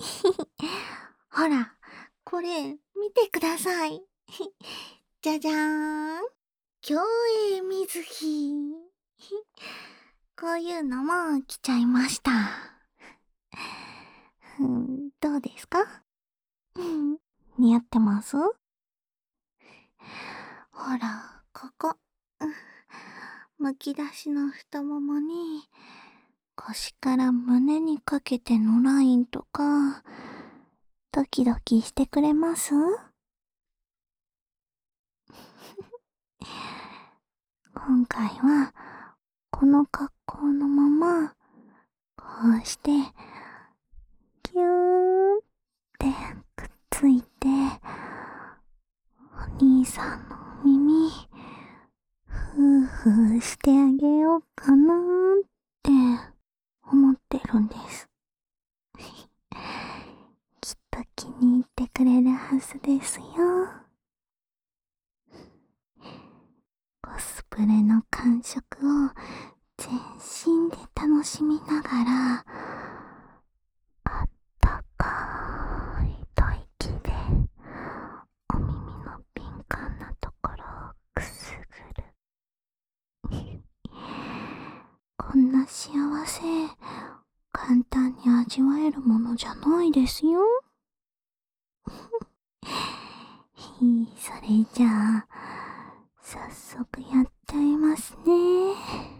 ほら、これ、見てください。じゃじゃーん。競泳水着。こういうのも着ちゃいました。どうですか？似合ってます？ほら、ここ。むき出しの太ももに、腰から胸にかけてのラインとか、ドキドキしてくれます？今回は、この格好のまま、こうして、ぎゅーってくっついて、お兄さんのお耳、ふーふーしてあげようかなーって思ってるんです。きっと気に入ってくれるはずですよ。コスプレの感触を全身で楽しみながら、あったかい吐息でお耳の敏感なところをくすぐる。こんな幸せ、簡単に味わえるものじゃないですよ。それじゃあ、早速やっちゃいますね。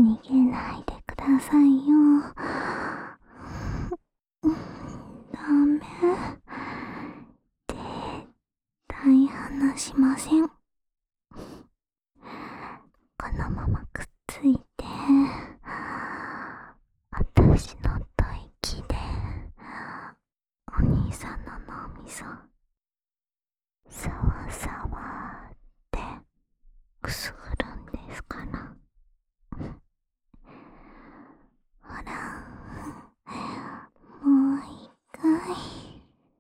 逃げないでくださいよ。ダメ。絶対離しません。このままくっついて、私の吐息でお兄さんの脳みそさわさわってくすぐるんですから。ほら、もう一回。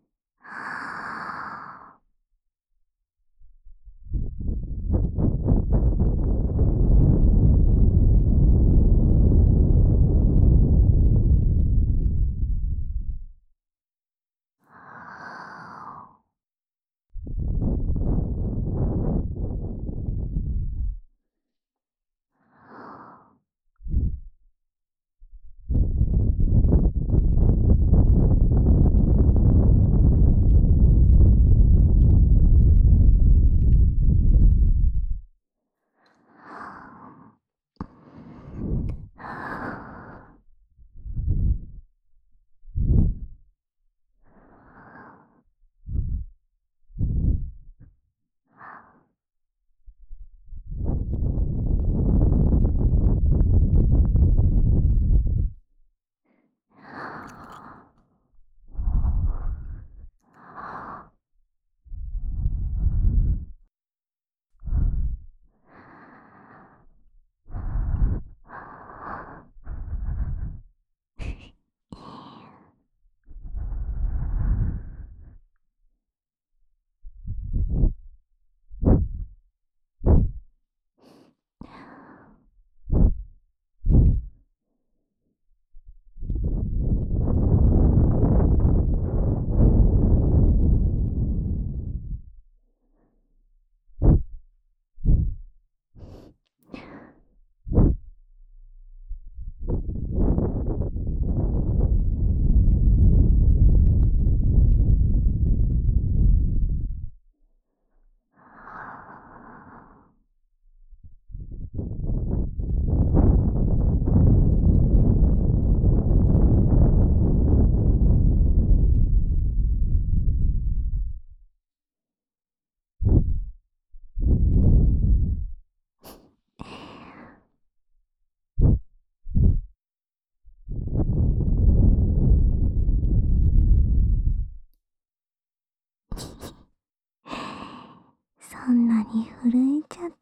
そんなに震えちゃって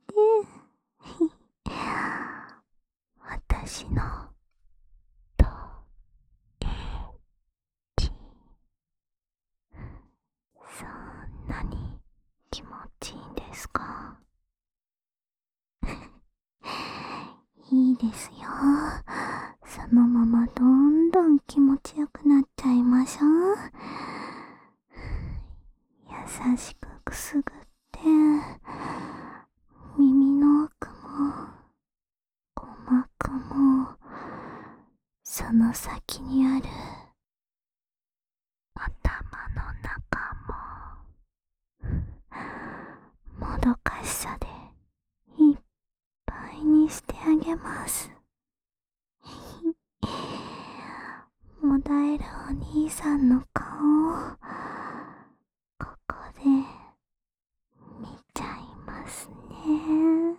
私のとえきそんなに気持ちいいんですか？いいですよ。そのままどんどん気持ちよくなっちゃいましょう。優しくくすぐって耳の奥も鼓膜もその先にある頭の中ももどかしさでいっぱいにしてあげます。もだえるお兄さんの顔をここで見ちゃいますね。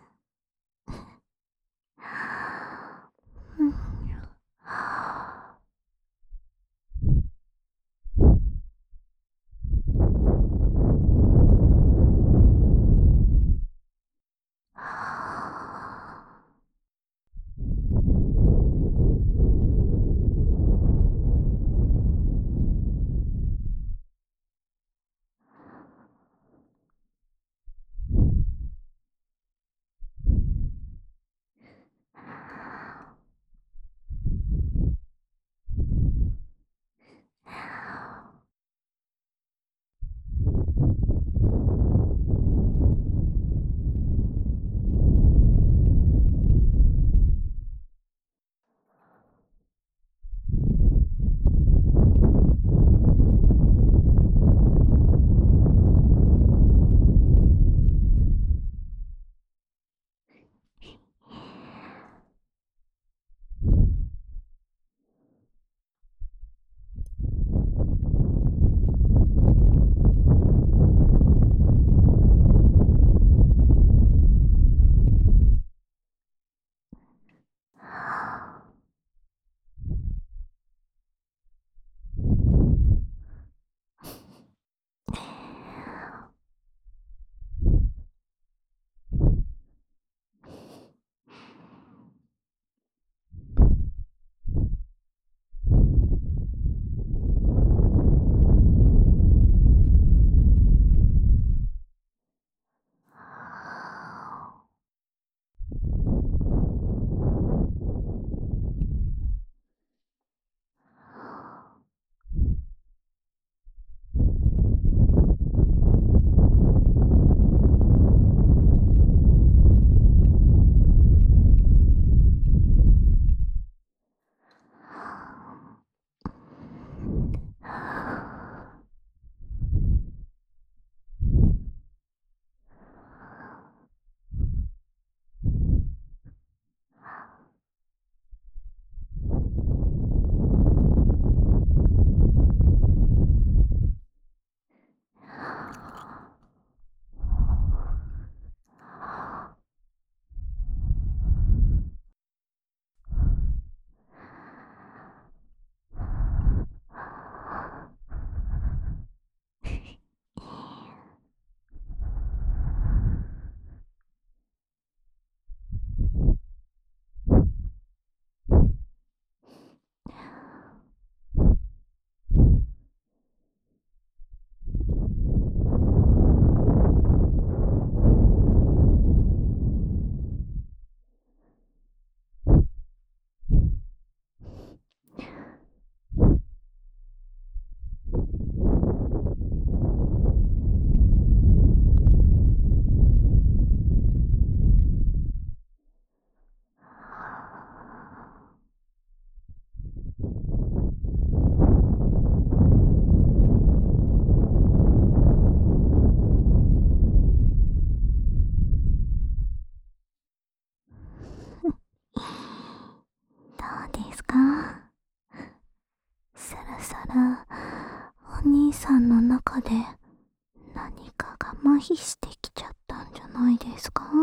兄さんの中で何かが麻痺してきちゃったんじゃないですか？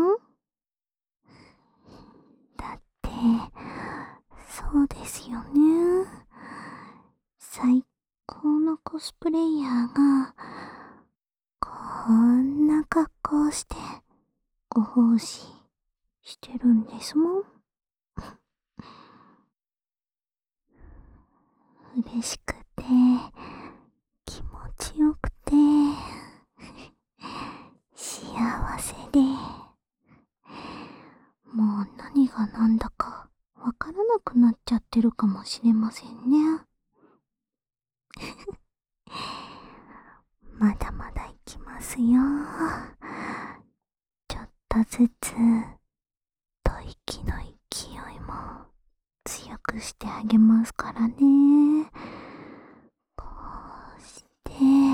だってそうですよね。最高のコスプレイヤーがこんな格好をしてご奉仕してるんですもん。嬉しくて気持ちよくて幸せで、もう何が何だかわからなくなっちゃってるかもしれませんね。まだまだいきますよ。ちょっとずつ吐息の勢いも強くしてあげますからね。こうして、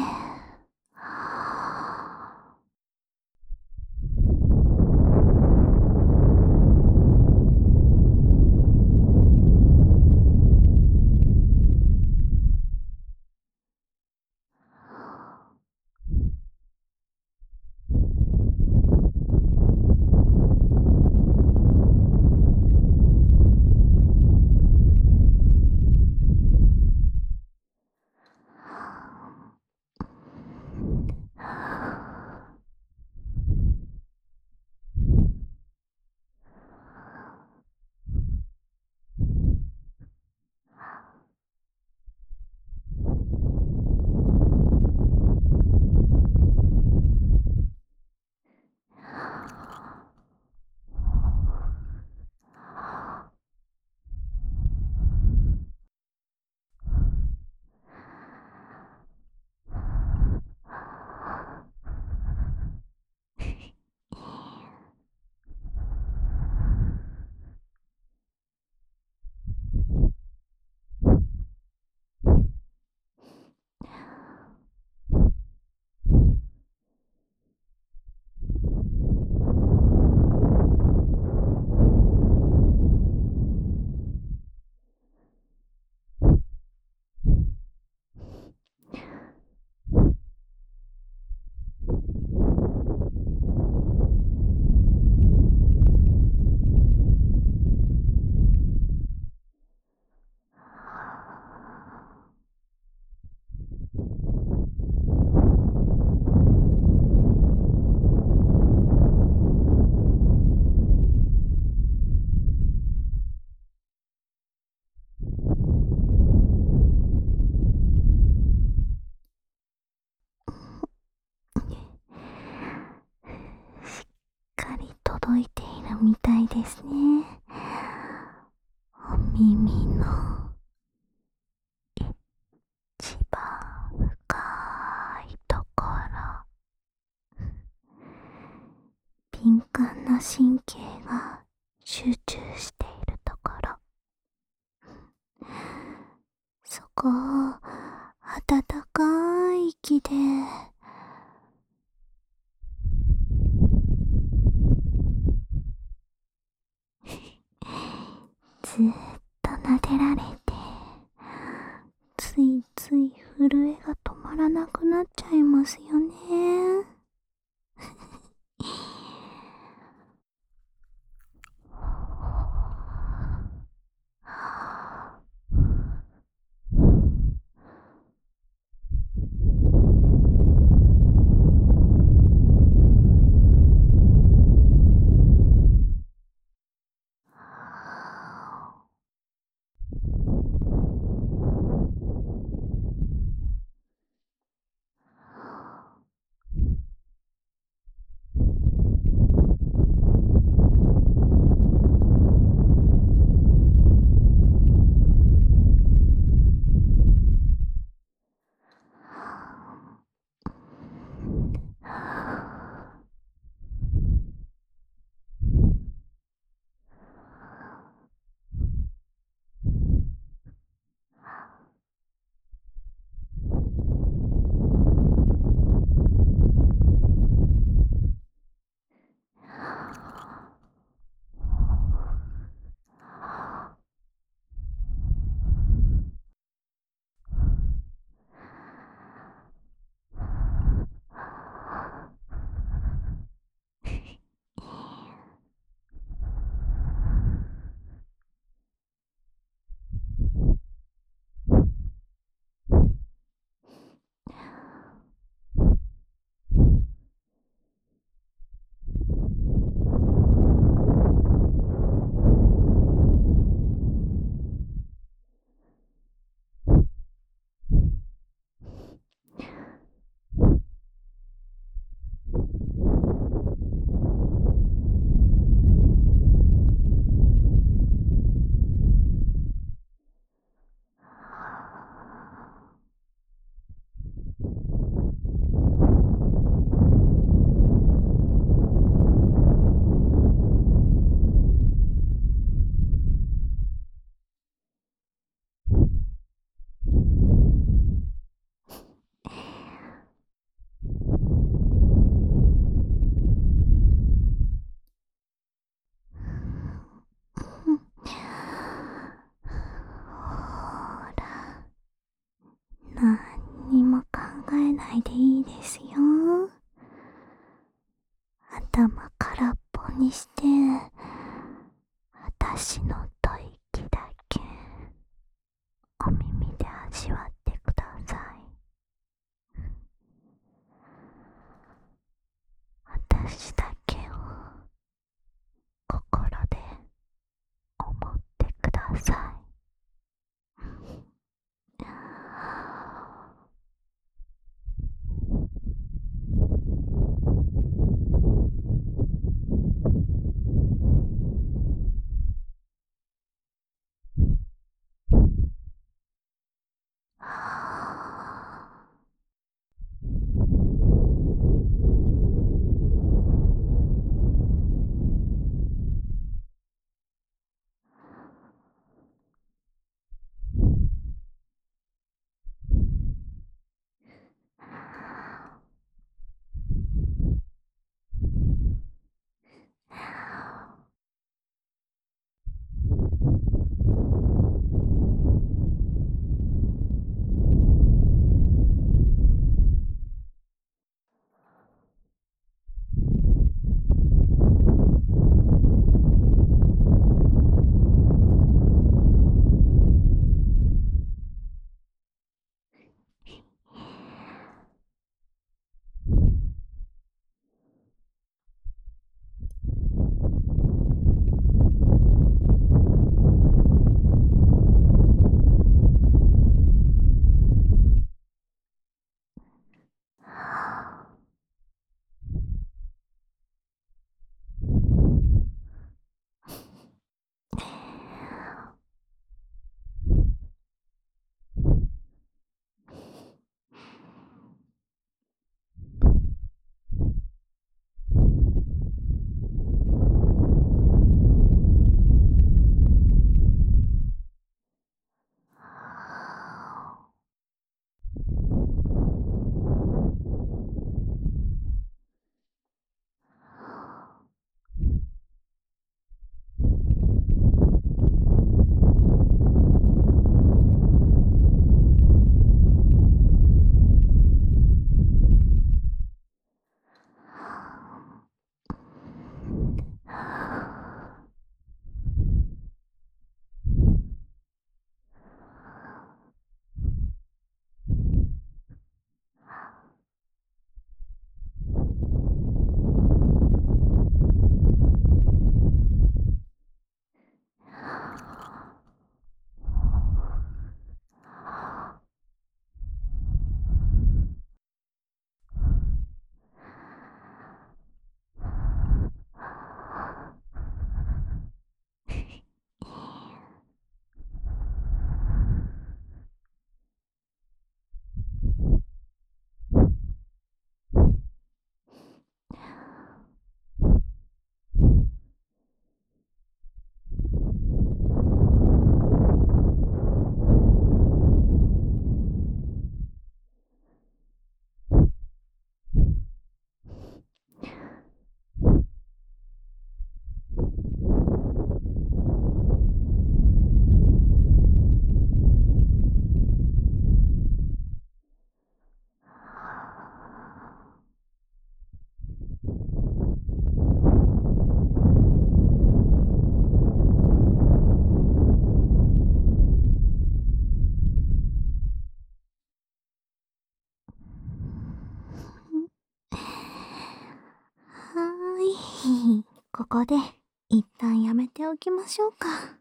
しっかり届いているみたいですね。お耳の一番深いところ、敏感な神経が集中しているところ、そこを温かい息でずーっと撫でられて、ついつい震えが止まらなくなっちゃいますよね。 ないでいいですよ。頭空っぽにして、私の吐息だけお耳で味わってください。私だけを心で思ってください。ここで一旦やめておきましょうか。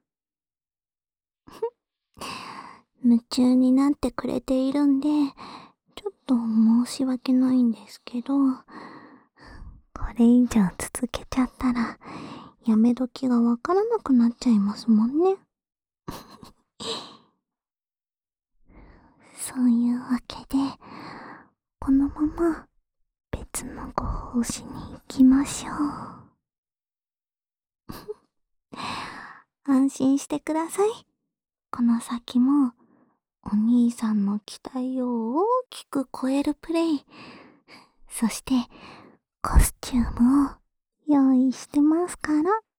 夢中になってくれているんで、ちょっと申し訳ないんですけど、これ以上続けちゃったら、やめ時がわからなくなっちゃいますもんね。そういうわけで、このまま別のご奉仕に行きましょう。安心してください。この先も、お兄さんの期待を大きく超えるプレイ、そして、コスチュームを用意してますから。